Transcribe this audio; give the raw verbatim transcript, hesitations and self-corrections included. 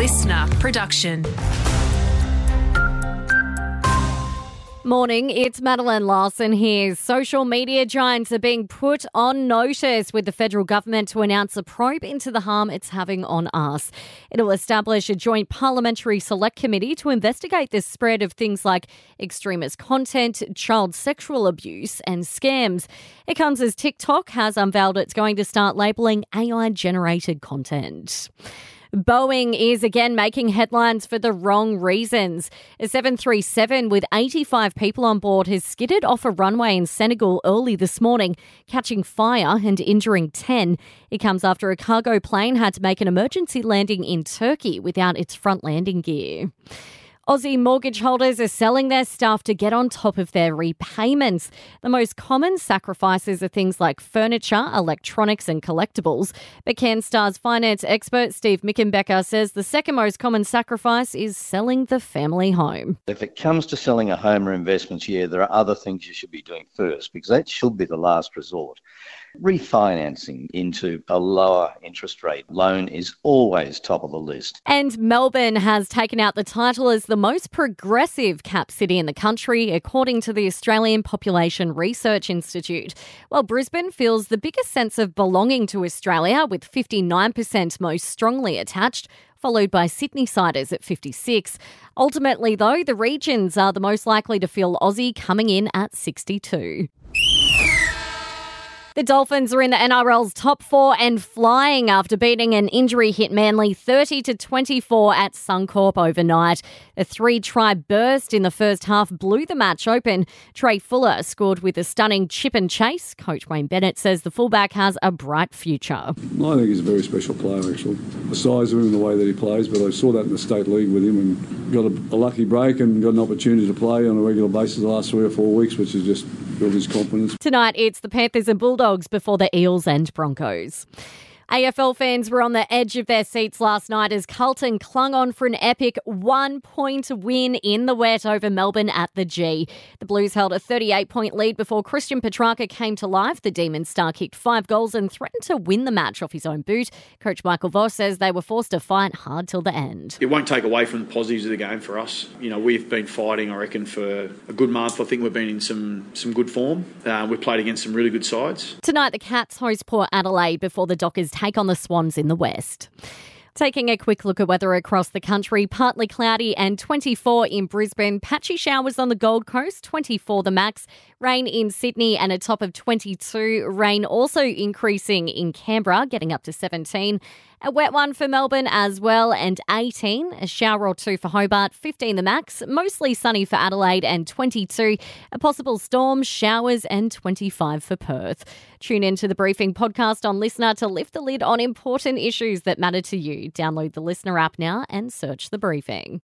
listener production. Morning, it's Madeline Larson here. Social media giants are being put on notice with the federal government to announce a probe into the harm it's having on us. It'll establish a joint parliamentary select committee to investigate the spread of things like extremist content, child sexual abuse and scams. It comes as TikTok has unveiled it's going to start labelling A I-generated content. Boeing is again making headlines for the wrong reasons. A seven thirty-seven with eighty-five people on board has skidded off a runway in Senegal early this morning, catching fire and injuring ten. It comes after a cargo plane had to make an emergency landing in Turkey without its front landing gear. Aussie mortgage holders are selling their stuff to get on top of their repayments. The most common sacrifices are things like furniture, electronics and collectibles. But CanStar's finance expert Steve Mickenbecker says the second most common sacrifice is selling the family home. If it comes to selling a home or investments, yeah, there are other things you should be doing first because that should be the last resort. Refinancing into a lower interest rate loan is always top of the list. And Melbourne has taken out the title as the most progressive cap city in the country, according to the Australian Population Research Institute. While Brisbane feels the biggest sense of belonging to Australia, with fifty-nine percent most strongly attached, followed by Sydney-siders at fifty-six. Ultimately, though, the regions are the most likely to feel Aussie, coming in at sixty-two. The Dolphins are in the N R L's top four and flying after beating an injury-hit Manly thirty to twenty-four at Suncorp overnight. A three-try burst in the first half blew the match open. Trey Fuller scored with a stunning chip and chase. Coach Wayne Bennett says the fullback has a bright future. I think he's a very special player, actually. The size of him and the way that he plays, but I saw that in the state league with him and got a, a lucky break and got an opportunity to play on a regular basis the last three or four weeks, which has just built his confidence. Tonight, it's the Panthers and Bulldogs before the Eels and Broncos. A F L fans were on the edge of their seats last night as Carlton clung on for an epic one-point win in the wet over Melbourne at the G. The Blues held a thirty-eight point lead before Christian Petrarca came to life. The Demon star kicked five goals and threatened to win the match off his own boot. Coach Michael Voss says they were forced to fight hard till the end. It won't take away from the positives of the game for us. You know, we've been fighting, I reckon, for a good month. I think we've been in some, some good form. Uh, we've played against some really good sides. Tonight, the Cats host Port Adelaide before the Dockers take on the Swans in the West. Taking a quick look at weather across the country, partly cloudy and twenty-four in Brisbane, patchy showers on the Gold Coast, twenty-four the max, rain in Sydney and a top of twenty-two, rain also increasing in Canberra, getting up to seventeen, a wet one for Melbourne as well and eighteen, a shower or two for Hobart, fifteen the max, mostly sunny for Adelaide and twenty-two, a possible storm, showers and twenty-five for Perth. Tune into the Briefing podcast on Listener to lift the lid on important issues that matter to you. Download the Listener app now and search The Briefing.